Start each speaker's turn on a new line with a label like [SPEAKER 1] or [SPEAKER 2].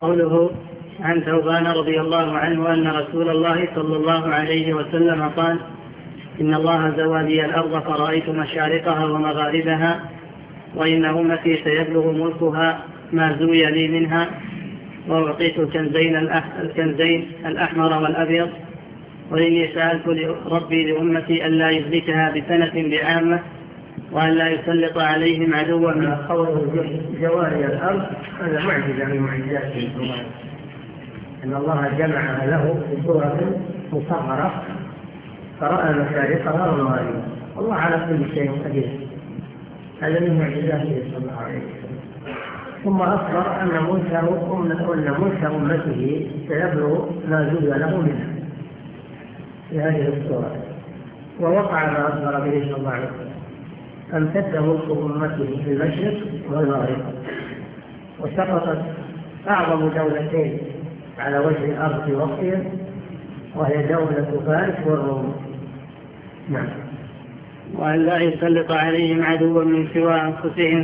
[SPEAKER 1] قوله عن ثوبان رضي الله عنه أن رسول الله صلى الله عليه وسلم قال: إن الله زوى لي الأرض فرأيت مشارقها ومغاربها، وإن أمتي سيبلغ ملكها ما زوي لي منها، وأعطيت الكنزين الأحمر والأبيض، وإني سألت ربي لأمتي ألا يهلكها بسنة بعامة، وأن لا يسلط عليهم عدوا من
[SPEAKER 2] قوله زوال الأرض هذا معجزة من معجزاته سبحانه، أن الله جمعها له بصورة مصغرة فرأى مشارقها ومغاربها، والله على كل شيء قدير. هذا من معجزاته صلى الله عليه وسلم. ثم أخبر أن ملك أمته سيبلغ ما زوي له منها في هذه الصورة، ووقع ما أخبر به صلى الله عليه وسلم، امتد ملك أمته في المشرق والمغرب، وسقطت أعظم دولتين على وجه الأرض في وقتها، وهي دولة فارس والروم. نعم.
[SPEAKER 1] وأن لا يسلط عليهم عدوا من سوى أنفسهم